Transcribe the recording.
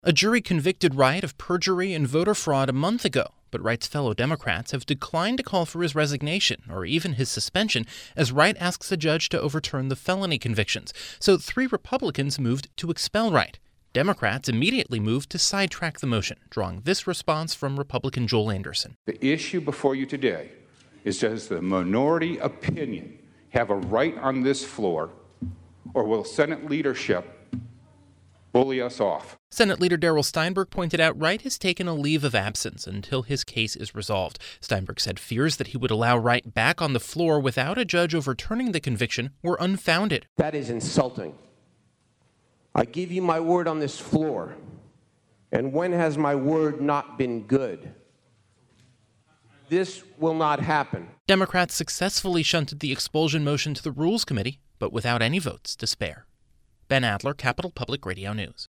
A jury convicted Wright of perjury and voter fraud a month ago, but Wright's fellow Democrats have declined to call for his resignation or even his suspension as Wright asks a judge to overturn the felony convictions. So 3 Republicans moved to expel Wright. Democrats immediately moved to sidetrack the motion, drawing this response from Republican Joel Anderson. The issue before you today is, does the minority opinion have a right on this floor, or will Senate leadership bully us off? Senate Leader Darrell Steinberg pointed out Wright has taken a leave of absence until his case is resolved. Steinberg said fears that he would allow Wright back on the floor without a judge overturning the conviction were unfounded. That is insulting. I give you my word on this floor, and when has my word not been good? This will not happen. Democrats successfully shunted the expulsion motion to the Rules Committee, but without any votes to spare. Ben Adler, Capital Public Radio News.